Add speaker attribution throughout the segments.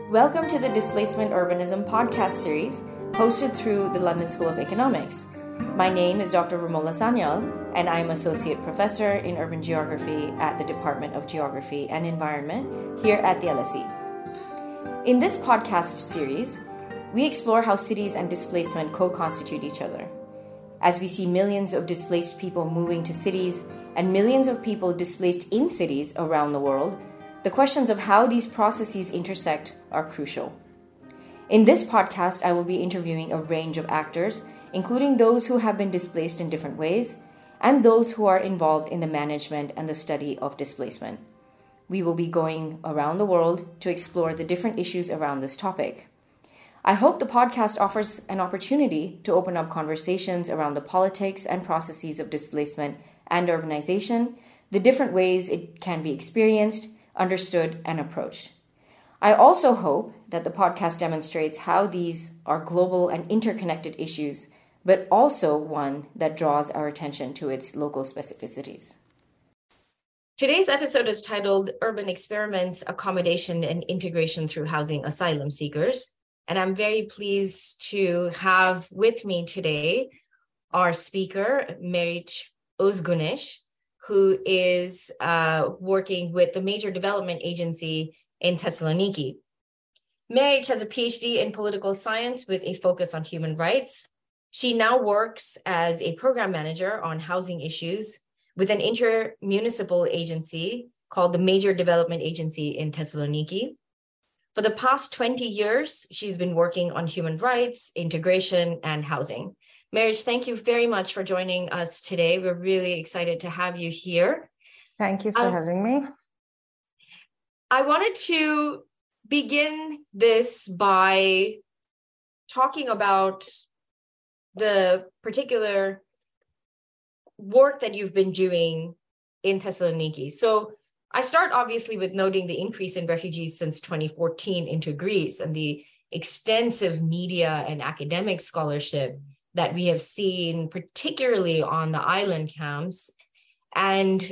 Speaker 1: Welcome to the Displacement Urbanism podcast series, hosted through the London School of Economics. My name is Dr. Romola Sanyal, and I'm Associate Professor in Urban Geography at the Department of Geography and Environment here at the LSE. In this podcast series, we explore how cities and displacement co-constitute each other. As we see millions of displaced people moving to cities and millions of people displaced in cities around the world, the questions of how these processes intersect are crucial. In this podcast, I will be interviewing a range of actors, including those who have been displaced in different ways and those who are involved in the management and the study of displacement. We will be going around the world to explore the different issues around this topic. I hope the podcast offers an opportunity to open up conversations around the politics and processes of displacement and urbanization, the different ways it can be experienced, understood, and approached. I also hope that the podcast demonstrates how these are global and interconnected issues, but also one that draws our attention to its local specificities. Today's episode is titled Urban Experiments, Accommodation and Integration Through Housing Asylum Seekers. And I'm very pleased to have with me today our speaker, Meriç Özgüneş, who is working with the Major Development Agency in Thessaloniki. Meriç has a PhD in political science with a focus on human rights. She now works as a program manager on housing issues with an inter-municipal agency called the Major Development Agency in Thessaloniki. For the past 20 years, she's been working on human rights, integration, and housing. Meriç, thank you very much for joining us today. We're really excited to have you here.
Speaker 2: Thank you for having me.
Speaker 1: I wanted to begin this by talking about the particular work that you've been doing in Thessaloniki. So I start obviously with noting the increase in refugees since 2014 into Greece and the extensive media and academic scholarship that we have seen, particularly on the island camps, and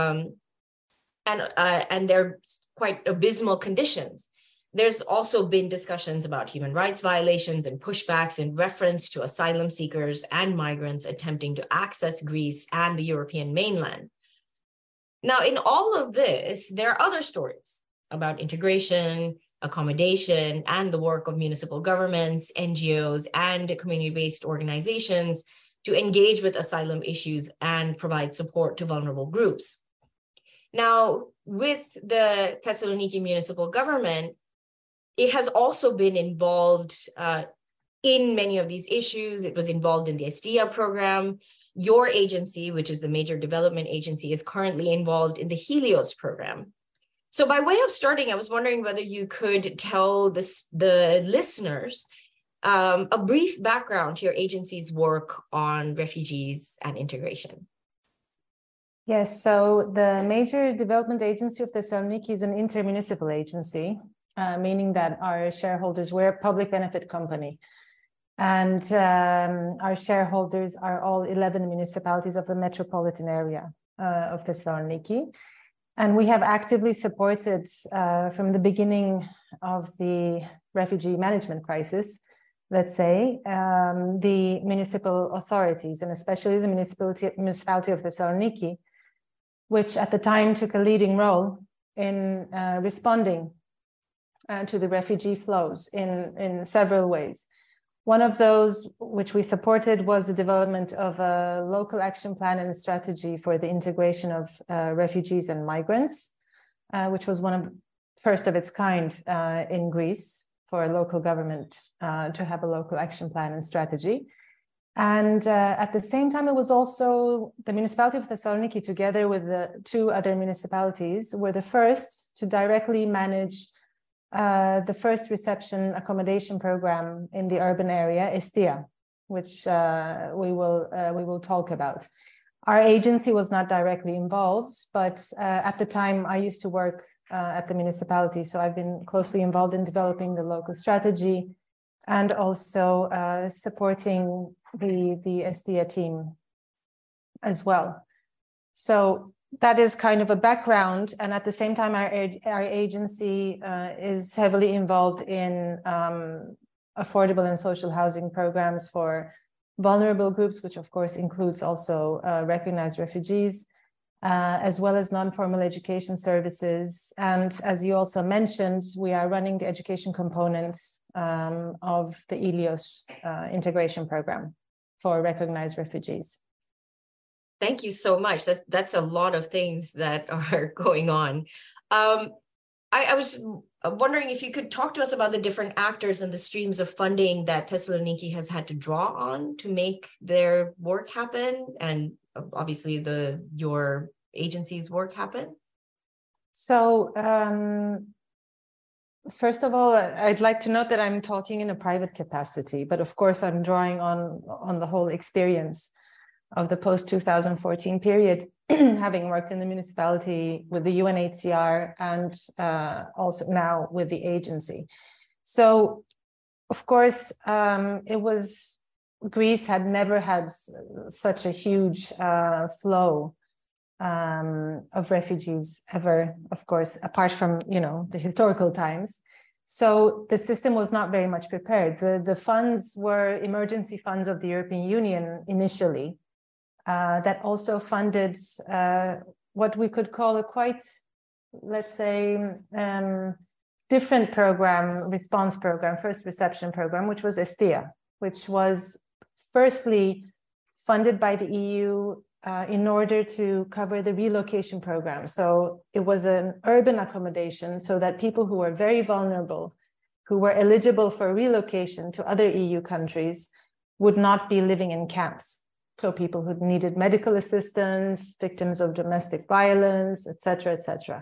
Speaker 1: they're quite abysmal conditions. There's also been discussions about human rights violations and pushbacks in reference to asylum seekers and migrants attempting to access Greece and the European mainland. Now, in all of this, there are other stories about integration, accommodation, and the work of municipal governments, NGOs, and community-based organizations to engage with asylum issues and provide support to vulnerable groups. Now, with the Thessaloniki municipal government, it has also been involved in many of these issues. It was involved in the ESTIA program. Your agency, which is the Major Development Agency, is currently involved in the Helios program. So by way of starting, I was wondering whether you could tell the listeners a brief background to your agency's work on refugees and integration.
Speaker 2: Yes, so the Major Development Agency of Thessaloniki is an intermunicipal agency, meaning that our shareholders, we're a public benefit company. And our shareholders are all 11 municipalities of the metropolitan area of Thessaloniki. And we have actively supported from the beginning of the refugee management crisis, let's say, the municipal authorities, and especially the municipality of Thessaloniki, which at the time took a leading role in responding to the refugee flows in several ways. One of those which we supported was the development of a local action plan and a strategy for the integration of refugees and migrants, which was one of first of its kind in Greece for a local government to have a local action plan and strategy. And at the same time, it was also the municipality of Thessaloniki, together with the two other municipalities, were the first to directly manage the first reception accommodation program in the urban area, ESTIA, which we will talk about. Our agency was not directly involved, but at the time I used to work at the municipality, so I've been closely involved in developing the local strategy and also supporting the ESTIA team as well. So that is kind of a background. And at the same time, our agency is heavily involved in affordable and social housing programs for vulnerable groups, which of course includes also recognized refugees, as well as non-formal education services. And as you also mentioned, we are running the education component of the Ilios integration program for recognized refugees.
Speaker 1: Thank you so much. That's a lot of things that are going on. I was wondering if you could talk to us about the different actors and the streams of funding that Thessaloniki has had to draw on to make their work happen, and obviously your agency's work happen.
Speaker 2: So first of all, I'd like to note that I'm talking in a private capacity, but of course I'm drawing on the whole experience of the post-2014 period, having worked in the municipality with the UNHCR and also now with the agency. So, of course, Greece had never had such a huge flow of refugees ever, of course, apart from, the historical times. So the system was not very much prepared. The funds were emergency funds of the European Union initially, that also funded what we could call a quite, let's say, different program, response program, first reception program, which was Estia, which was firstly funded by the EU in order to cover the relocation program. So it was an urban accommodation so that people who were very vulnerable, who were eligible for relocation to other EU countries, would not be living in camps. So people who needed medical assistance, victims of domestic violence, et cetera, et cetera.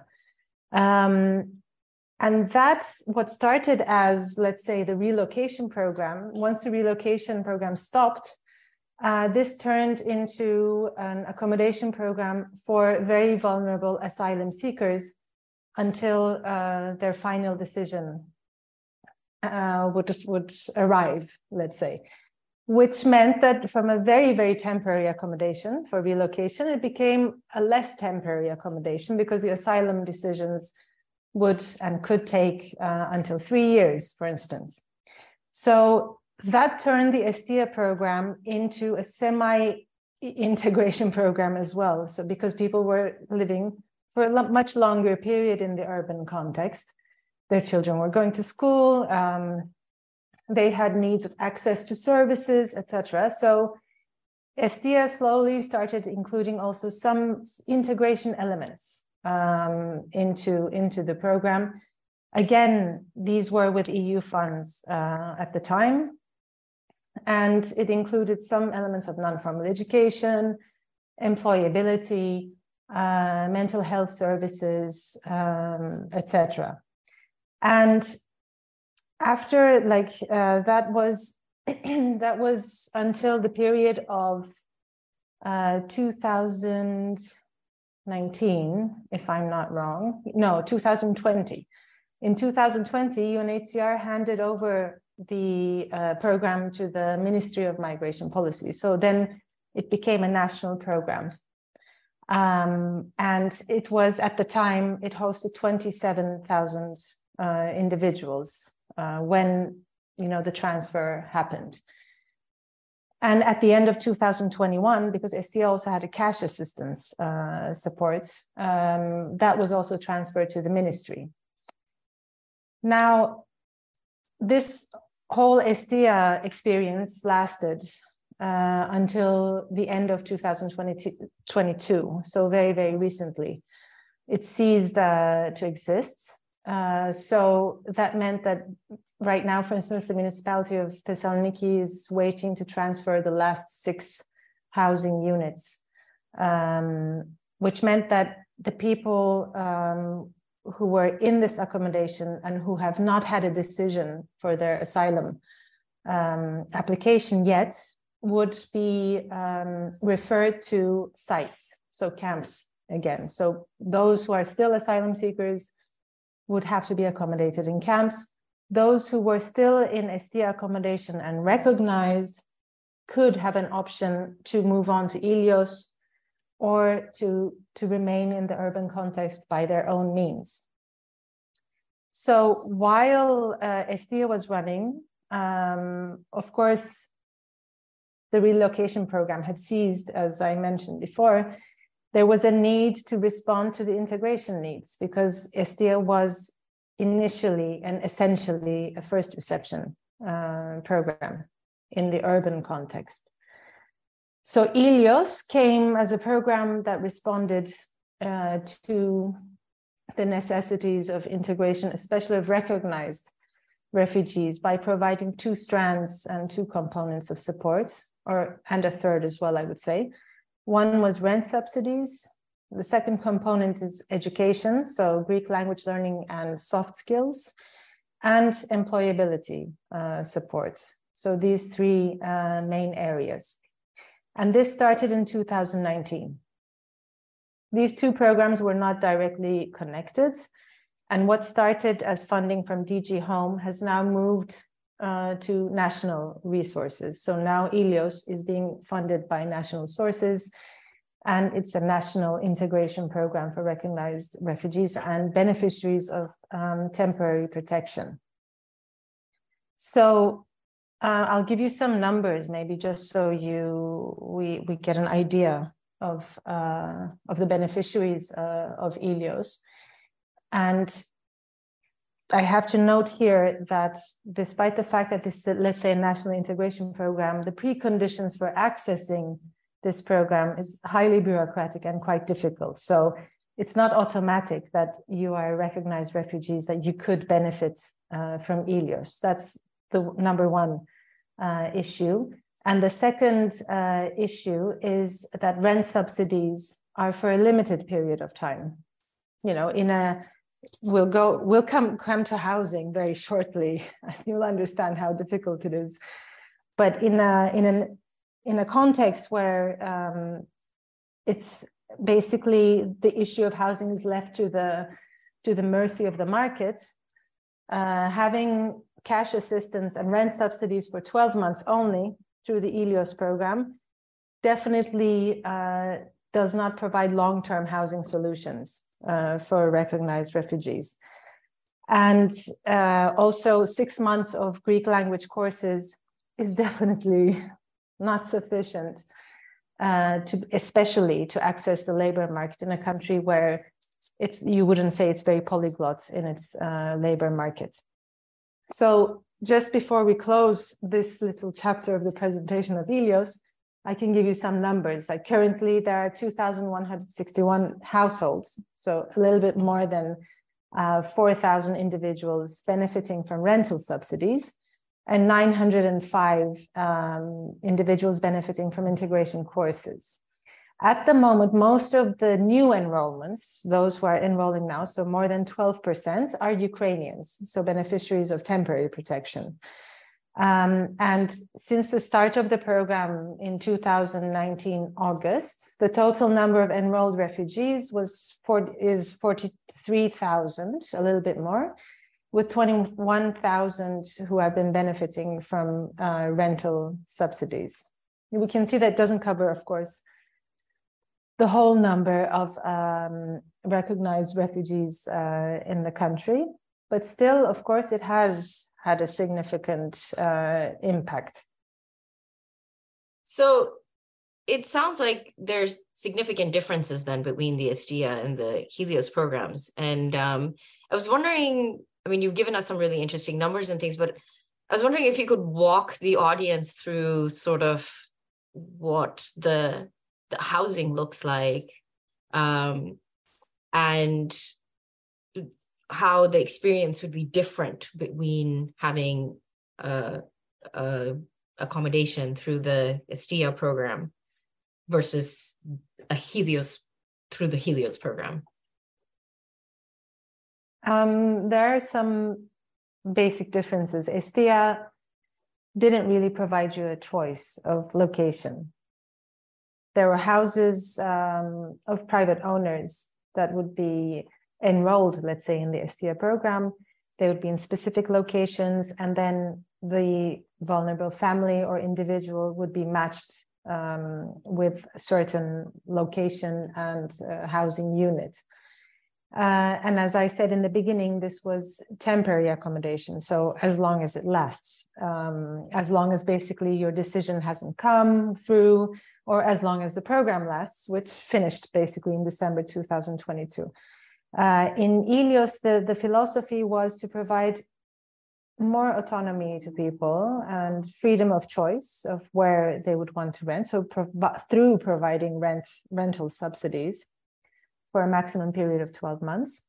Speaker 2: And that's what started as, let's say, the relocation program. Once the relocation program stopped, this turned into an accommodation program for very vulnerable asylum seekers until their final decision would arrive, let's say. Which meant that from a very, very temporary accommodation for relocation, it became a less temporary accommodation because the asylum decisions would and could take until 3 years, for instance. So that turned the Estia program into a semi-integration program as well. So because people were living for a much longer period in the urban context, their children were going to school, they had needs of access to services, etc. So Estia slowly started including also some integration elements into the program. Again, these were with EU funds at the time, and it included some elements of non-formal education, employability, mental health services, etc. And after that was until the period of 2019, if I'm not wrong. No, 2020. In 2020, UNHCR handed over the program to the Ministry of Migration Policy. So then it became a national program. And it was, at the time, it hosted 27,000 individuals when the transfer happened. And at the end of 2021, because Estia also had a cash assistance support, that was also transferred to the ministry. Now, this whole Estia experience lasted until the end of 2022, so very, very recently. It ceased to exist. So that meant that right now, for instance, the municipality of Thessaloniki is waiting to transfer the last 6 housing units, which meant that the people who were in this accommodation and who have not had a decision for their asylum application yet would be referred to sites, so camps again. So those who are still asylum seekers would have to be accommodated in camps. Those who were still in Estia accommodation and recognized could have an option to move on to Ilios, or to remain in the urban context by their own means. So while Estia was running, of course, the relocation program had ceased, as I mentioned before. There was a need to respond to the integration needs because Estia was initially and essentially a first reception program in the urban context. So Ilios came as a program that responded to the necessities of integration, especially of recognized refugees, by providing two strands and two components of support, and a third as well, I would say. One was rent subsidies. The second component is education, so Greek language learning and soft skills, and employability support. So these three main areas. And this started in 2019. These two programs were not directly connected. And what started as funding from DG Home has now moved to national resources. So now Ilios is being funded by national sources, and it's a national integration program for recognized refugees and beneficiaries of temporary protection. So I'll give you some numbers, maybe just so we get an idea of the beneficiaries of Ilios. And I have to note here that despite the fact that this is, let's say, a national integration program, the preconditions for accessing this program is highly bureaucratic and quite difficult. So it's not automatic that you are recognized refugees, that you could benefit from Ilios. That's the number one issue. And the second issue is that rent subsidies are for a limited period of time. You know, we'll come to housing very shortly. You'll understand how difficult it is. But in a context where it's basically the issue of housing is left to the mercy of the market, having cash assistance and rent subsidies for 12 months only through the Ilios program definitely does not provide long-term housing solutions for recognized refugees. And also 6 months of Greek language courses is definitely not sufficient especially to access the labor market in a country where you wouldn't say it's very polyglot in its labor market. So just before we close this little chapter of the presentation of Ilios, I can give you some numbers. Like currently there are 2,161 households, so a little bit more than 4,000 individuals benefiting from rental subsidies, and 905 individuals benefiting from integration courses. At the moment, most of the new enrollments, those who are enrolling now, so more than 12%, are Ukrainians, so beneficiaries of temporary protection. And since the start of the program in 2019 August, the total number of enrolled refugees is 43,000, a little bit more, with 21,000 who have been benefiting from rental subsidies. We can see that doesn't cover, of course, the whole number of recognized refugees in the country, but still, of course, it has had a significant impact.
Speaker 1: So it sounds like there's significant differences then between the Estia and the Helios programs. And I was wondering, I mean, you've given us some really interesting numbers and things, but I was wondering if you could walk the audience through sort of what the housing looks like and how the experience would be different between having accommodation through the Estia program versus a Helios through the Helios program.
Speaker 2: There are some basic differences. Estia didn't really provide you a choice of location. There were houses of private owners that would be enrolled, let's say, in the Estia program. They would be in specific locations, and then the vulnerable family or individual would be matched with certain location and housing unit. And as I said in the beginning, this was temporary accommodation. So as long as it lasts, as long as basically your decision hasn't come through, or as long as the program lasts, which finished basically in December 2022. In Ilios, the philosophy was to provide more autonomy to people and freedom of choice of where they would want to rent. So through providing rental subsidies for a maximum period of 12 months,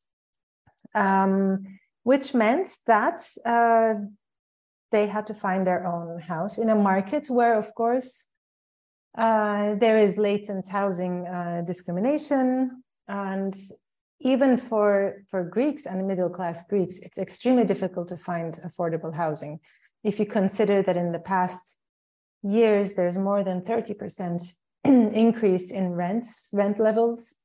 Speaker 2: which meant that they had to find their own house in a market where, of course, there is latent housing discrimination. And even for Greeks and middle-class Greeks, it's extremely difficult to find affordable housing. If you consider that in the past years, there's more than 30% increase in rent levels,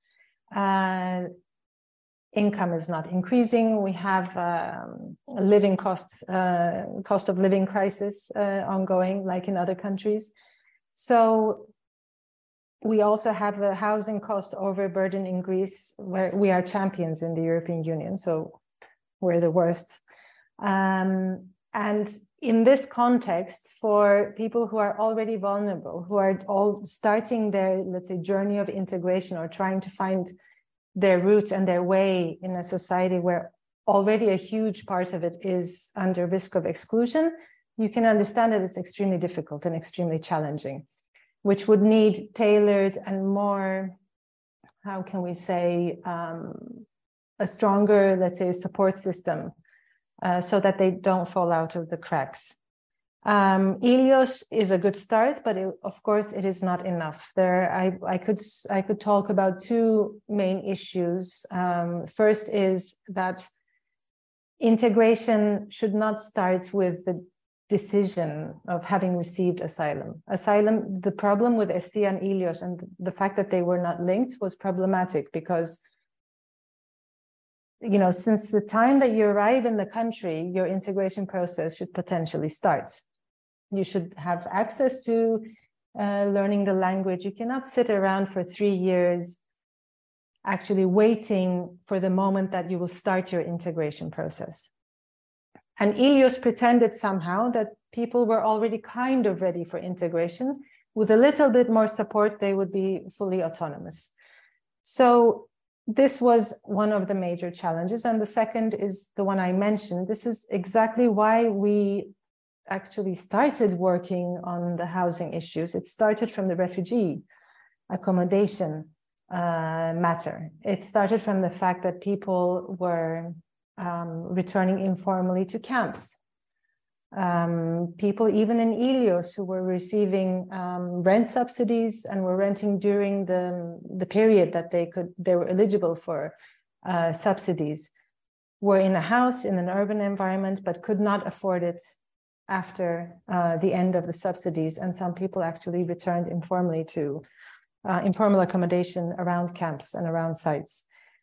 Speaker 2: income is not increasing. We have living cost of living crisis ongoing, like in other countries. So we also have a housing cost overburden in Greece, where we are champions in the European Union. So we're the worst. And in this context, for people who are already vulnerable, who are all starting their, let's say, journey of integration or trying to find their roots and their way in a society where already a huge part of it is under risk of exclusion, you can understand that it's extremely difficult and extremely challenging, which would need tailored and more, how can we say, a stronger, let's say, support system so that they don't fall out of the cracks. Ilios is a good start, but of course it is not enough. I could talk about two main issues. First is that integration should not start with the decision of having received asylum. The problem with Estia and Ilios and the fact that they were not linked was problematic because, you know, since the time that you arrive in the country, your integration process should potentially start. You should have access to learning the language. You cannot sit around for 3 years actually waiting for the moment that you will start your integration process. And Ilios pretended somehow that people were already kind of ready for integration. With a little bit more support, they would be fully autonomous. So this was one of the major challenges. And the second is the one I mentioned. This is exactly why we actually started working on the housing issues. It started from the refugee accommodation matter. It started from the fact that people were returning informally to camps. People even in Ilios who were receiving rent subsidies and were renting during the period that they were eligible for subsidies were in a house in an urban environment but could not afford it after the end of the subsidies. And some people actually returned informally to informal accommodation around camps and around sites.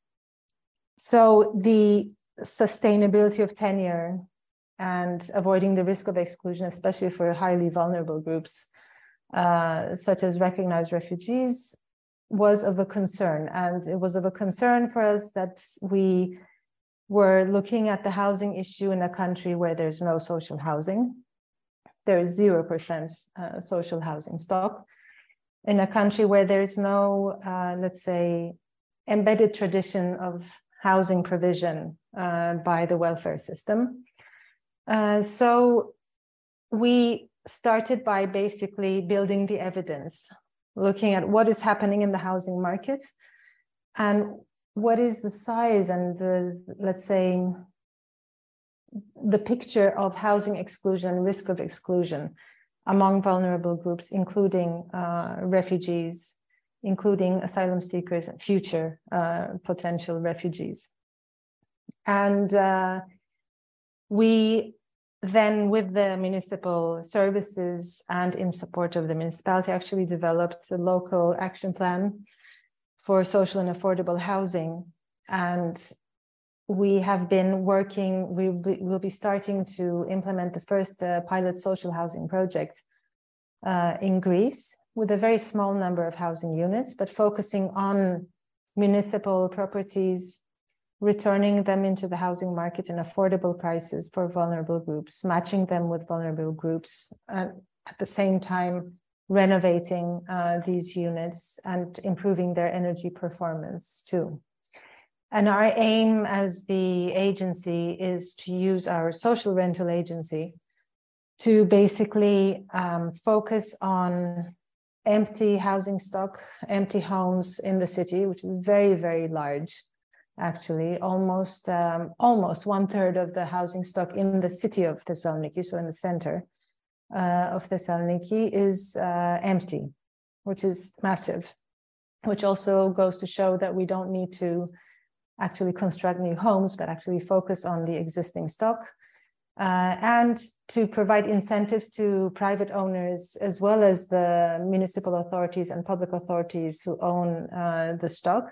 Speaker 2: So the sustainability of tenure and avoiding the risk of exclusion, especially for highly vulnerable groups, such as recognized refugees, was of a concern. And it was of a concern for us that we were looking at the housing issue in a country where there's no social housing. There is 0% social housing stock. In a country where there's no, let's say, embedded tradition of housing provision by the welfare system. So we started by basically building the evidence, looking at what is happening in the housing market and what is the size and the, let's say, the picture of housing exclusion, risk of exclusion among vulnerable groups, including refugees, including asylum seekers and future potential refugees. And we then, with the municipal services and in support of the municipality, actually developed a local action plan for social and affordable housing. And we have been working, we'll be starting to implement the first pilot social housing project in Greece with a very small number of housing units, but focusing on municipal properties, returning them into the housing market in affordable prices for vulnerable groups, matching them with vulnerable groups, and at the same time renovating these units and improving their energy performance too. And our aim as the agency is to use our social rental agency to basically focus on empty housing stock, empty homes in the city, which is very, very large, actually. Almost 1/3 of the housing stock in the city of Thessaloniki, so in the center of Thessaloniki, is empty, which is massive, which also goes to show that we don't need to actually construct new homes, but actually focus on the existing stock. And to provide incentives to private owners, as well as the municipal authorities and public authorities who own the stock,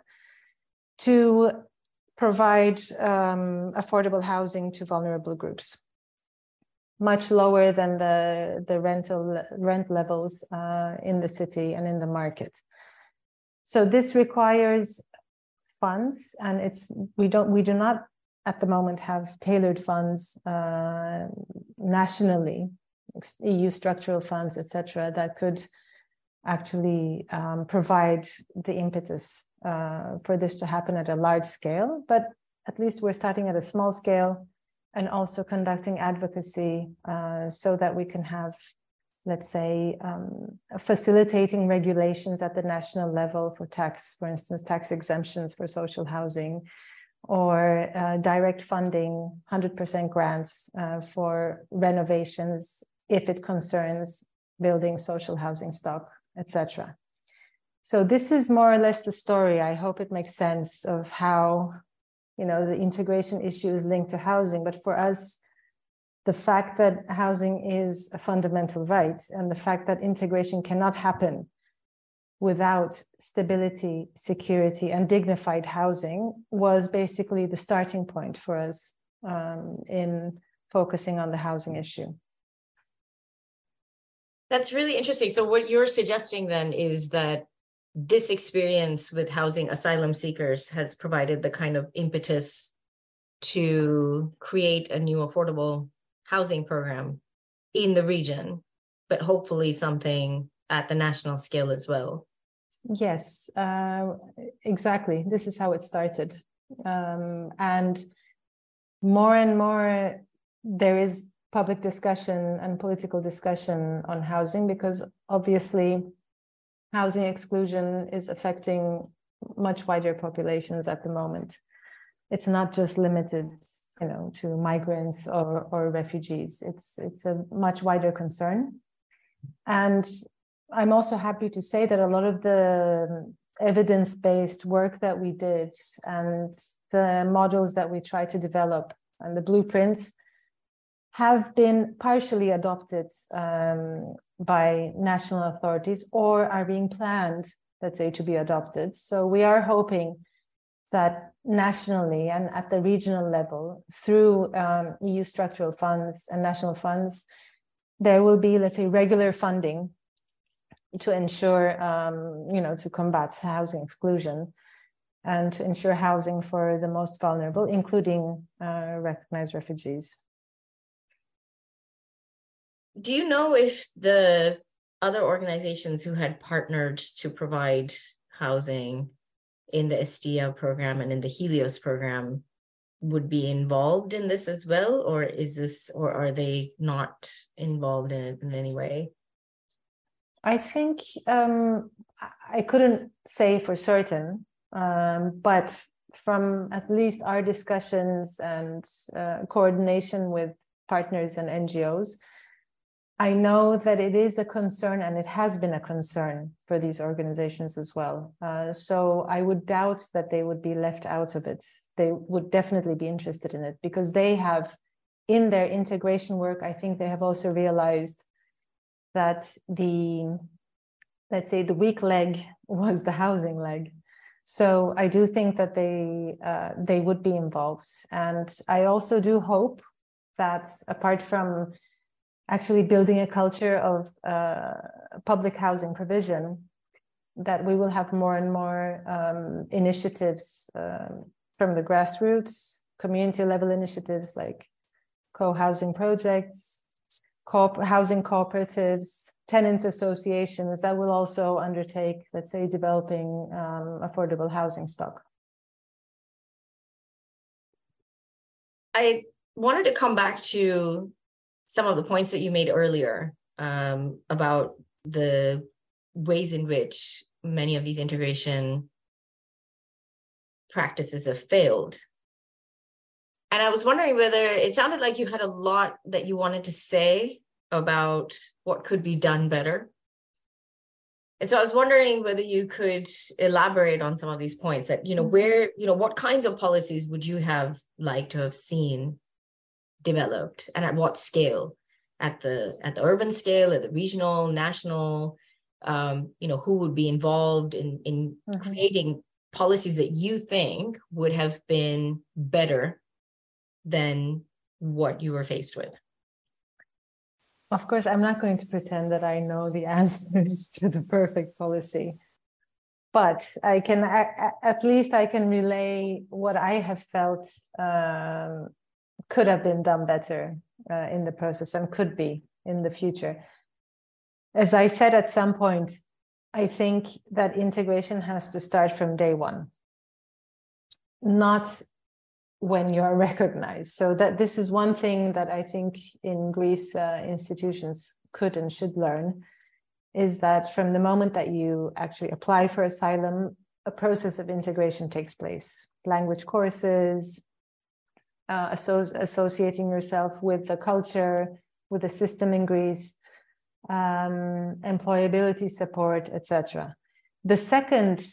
Speaker 2: to provide affordable housing to vulnerable groups, much lower than the rent levels in the city and in the market. So this requires funds, and we do not at the moment have tailored funds nationally, EU structural funds, etc., that could actually provide the impetus for this to happen at a large scale. But at least we're starting at a small scale and also conducting advocacy so that we can have, let's say, facilitating regulations at the national level for tax, for instance, tax exemptions for social housing, or direct funding, 100% grants for renovations if it concerns building social housing stock, etc. So this is more or less the story. I hope it makes sense of how, the integration issue is linked to housing. But for us, the fact that housing is a fundamental right, and the fact that integration cannot happen without stability, security, and dignified housing was basically the starting point for us in focusing on the housing issue.
Speaker 1: That's really interesting. So what you're suggesting then is that this experience with housing asylum seekers has provided the kind of impetus to create a new affordable housing program in the region, but hopefully something at the national scale as well.
Speaker 2: Yes, exactly. This is how it started. And more there is public discussion and political discussion on housing, because obviously housing exclusion is affecting much wider populations at the moment. It's not just limited, to migrants or refugees. It's a much wider concern. And I'm also happy to say that a lot of the evidence-based work that we did and the models that we try to develop and the blueprints have been partially adopted by national authorities or are being planned, let's say, to be adopted. So we are hoping that nationally and at the regional level, through EU structural funds and national funds, there will be, let's say, regular funding to ensure, to combat housing exclusion and to ensure housing for the most vulnerable, including recognized refugees.
Speaker 1: Do you know if the other organizations who had partnered to provide housing in the Estia program and in the Helios program would be involved in this as well, or are they not involved in it in any way?
Speaker 2: I think I couldn't say for certain, but from at least our discussions and coordination with partners and NGOs, I know that it is a concern, and it has been a concern for these organizations as well. So I would doubt that they would be left out of it. They would definitely be interested in it, because they have, in their integration work, I think they have also realized that let's say the weak leg was the housing leg. So I do think that they would be involved. And I also do hope that, apart from actually building a culture of public housing provision, that we will have more and more initiatives from the grassroots, community level initiatives like co-housing projects, housing cooperatives, tenants associations that will also undertake, let's say, developing affordable housing stock.
Speaker 1: I wanted to come back to some of the points that you made earlier about the ways in which many of these integration practices have failed. And I was wondering whether it sounded like you had a lot that you wanted to say about what could be done better. And so I was wondering whether you could elaborate on some of these points that, what kinds of policies would you have liked to have seen developed, and at what scale? At the urban scale, at the regional, national, who would be involved in creating policies that you think would have been better than what you were faced with?
Speaker 2: Of course, I'm not going to pretend that I know the answers to the perfect policy, but I can at least I can relay what I have felt could have been done better in the process and could be in the future. As I said at some point, I think that integration has to start from day one, not when you are recognized. So that this is one thing that I think in Greece institutions could and should learn, is that from the moment that you actually apply for asylum, a process of integration takes place. Language courses, associating yourself with the culture, with the system in Greece, employability support, etc. The second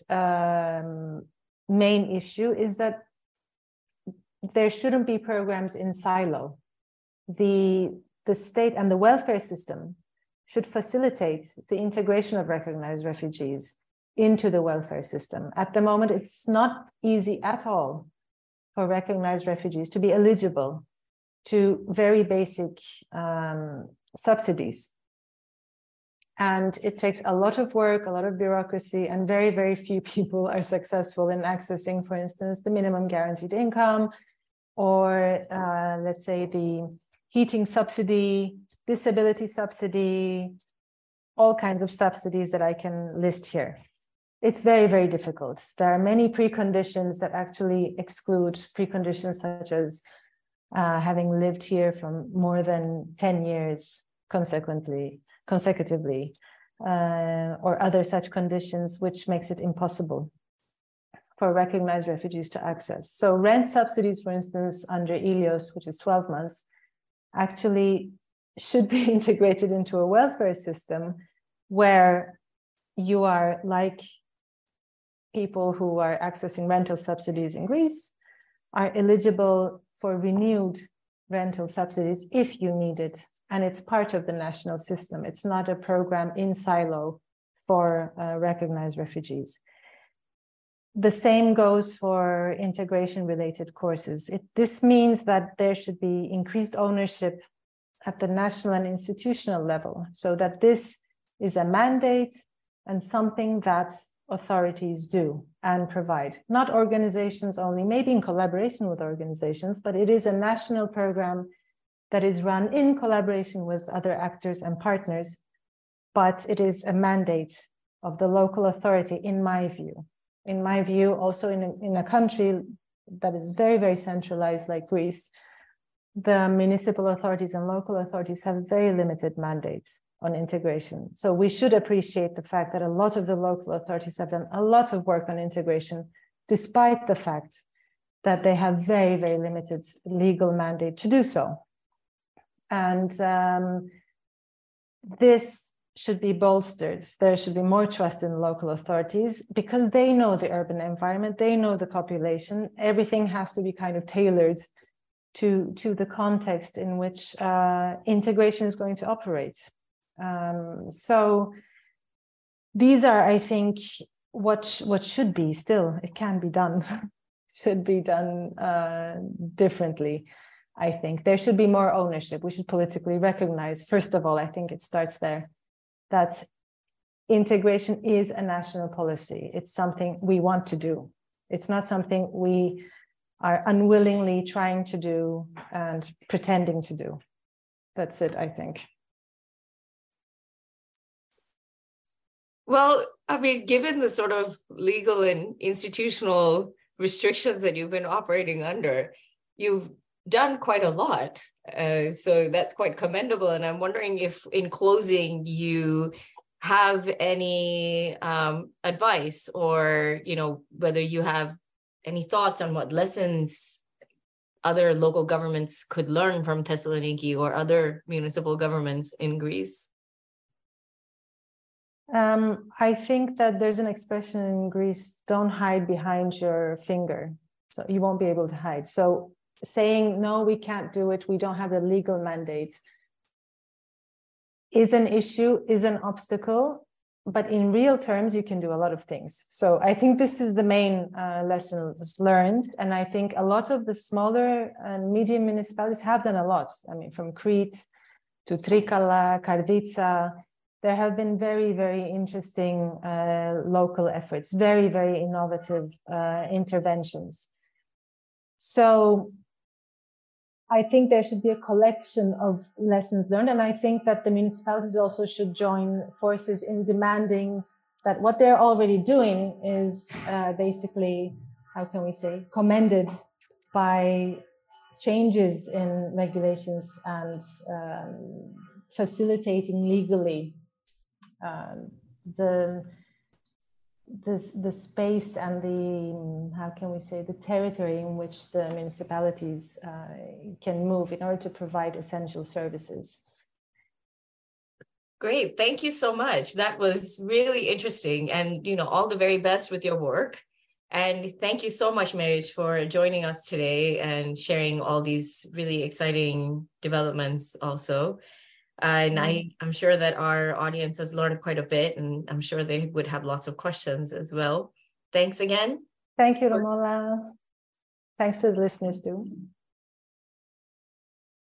Speaker 2: main issue is that there shouldn't be programs in silo. The state and the welfare system should facilitate the integration of recognized refugees into the welfare system. At the moment, it's not easy at all for recognized refugees to be eligible to very basic subsidies. And it takes a lot of work, a lot of bureaucracy, and very, very few people are successful in accessing, for instance, the minimum guaranteed income, or let's say the heating subsidy, disability subsidy, all kinds of subsidies that I can list here. It's very, very difficult. There are many preconditions that actually exclude preconditions such as having lived here for more than 10 years consecutively, or other such conditions, which makes it impossible for recognized refugees to access. So rent subsidies, for instance, under Ilios, which is 12 months, actually should be integrated into a welfare system where you are like people who are accessing rental subsidies in Greece, are eligible for renewed rental subsidies if you need it. And it's part of the national system. It's not a program in silo for recognized refugees. The same goes for integration-related courses. This means that there should be increased ownership at the national and institutional level, so that this is a mandate and something that authorities do and provide. Not organizations only, maybe in collaboration with organizations, but it is a national program that is run in collaboration with other actors and partners, but it is a mandate of the local authority, in my view. In my view, also in a country that is very, very centralized like Greece, the municipal authorities and local authorities have very limited mandates on integration. So we should appreciate the fact that a lot of the local authorities have done a lot of work on integration, despite the fact that they have very, very limited legal mandate to do so. And this should be bolstered. There should be more trust in local authorities because they know the urban environment, they know the population. Everything has to be kind of tailored to the context in which integration is going to operate. So these are, I think, what should be still, it can be done, should be done differently. I think there should be more ownership. We should politically recognize, first of all, I think it starts there, that integration is a national policy. It's something we want to do. It's not something we are unwillingly trying to do and pretending to do. That's it, I think.
Speaker 1: Well, I mean, given the sort of legal and institutional restrictions that you've been operating under, you've done quite a lot. So that's quite commendable. And I'm wondering if in closing, you have any advice, or, whether you have any thoughts on what lessons other local governments could learn from Thessaloniki or other municipal governments in Greece?
Speaker 2: I think that there's an expression in Greece, don't hide behind your finger. So you won't be able to hide. So saying, no, we can't do it, we don't have the legal mandate, is an issue, is an obstacle, but in real terms, you can do a lot of things. So I think this is the main lessons learned. And I think a lot of the smaller and medium municipalities have done a lot. I mean, from Crete to Trikala, Karditsa, there have been very, very interesting local efforts, very, very innovative interventions. So I think there should be a collection of lessons learned. And I think that the municipalities also should join forces in demanding that what they're already doing is basically, how can we say, commended by changes in regulations and facilitating legally the space and the, how can we say, the territory in which the municipalities can move in order to provide essential services.
Speaker 1: Great. Thank you so much. That was really interesting, and, all the very best with your work. And thank you so much, Meriç, for joining us today and sharing all these really exciting developments also. And I'm sure that our audience has learned quite a bit, and I'm sure they would have lots of questions as well. Thanks again.
Speaker 2: Thank you, Romola. Thanks to the listeners too.